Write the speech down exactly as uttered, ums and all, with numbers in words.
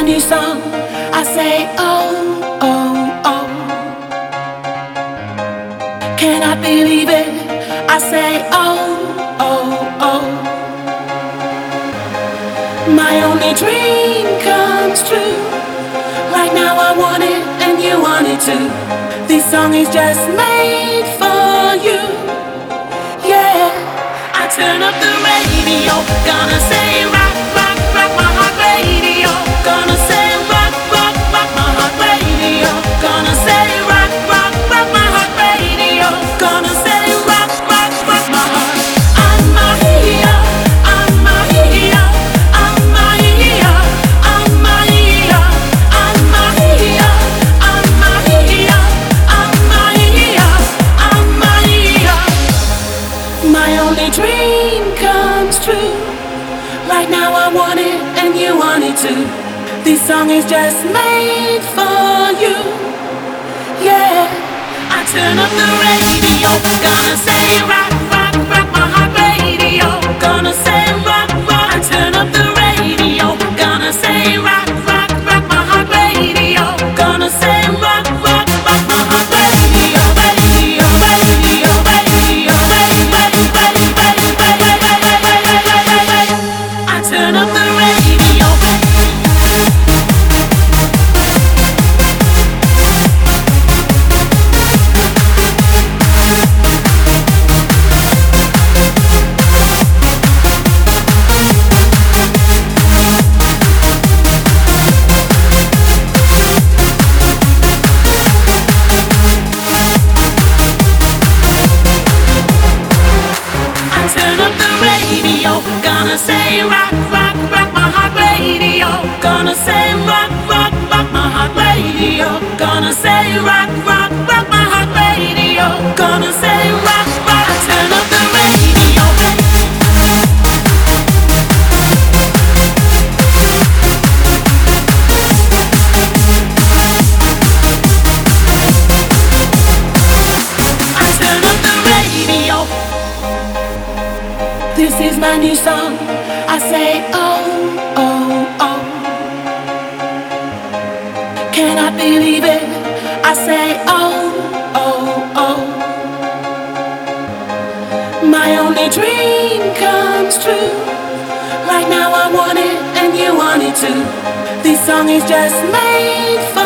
new song. I say, oh, oh, oh. Cannot believe it. I say, oh, oh, oh. My only dream comes true. Right now I want it and you want it too. This song is just made for you. Yeah, I turn up the radio. Gonna say rock, rock, rock my heart radio. Gonna say rock, rock, rock my heart radio. Gonna say rock, rock, rock my heart radio. Gonna say rock, rock, rock my heart. I'm a hero, I'm a hero, I'm a hero, I'm a hero, I'm a hero, I'm a hero, I'm a hero, I'm a hero. My only dream comes true. Right now I want it and you want it too. This song is just made for you. Yeah, I turn up the radio. Gonna say rock, rock, rock my heart radio. Gonna say rock, rock. I turn up the radio. Gonna say rock, rock, rock my heart radio. Gonna say rock, rock, rock my heart radio. Radio, radio, radio, radio, radio, radio. I turn up the radio. Turn up the radio, gonna say rock, rock, rock my heart radio. Gonna say rock, rock, rock my heart radio. Gonna say rock, rock, rock my heart radio. Gonna say rock, rock. Turn up the radio. I turn up the radio. This is my new song. I say, oh, oh, oh. Cannot believe it. I say, oh, oh, oh. My only dream comes true. Right now I want it and you want it too. This song is just made for